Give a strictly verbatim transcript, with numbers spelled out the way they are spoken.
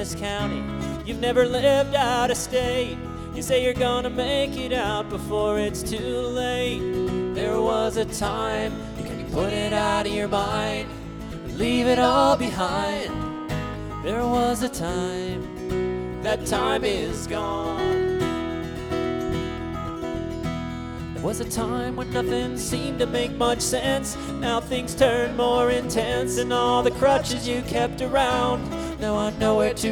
this county. You've never lived out of state. You say you're gonna make it out before it's too late. There was a time, can you put it out of your mind? Leave it all behind. There was a time, that time is gone. There was a time when nothing seemed to make much sense. Now things turn more intense, and all the crutches you kept around, now I know where to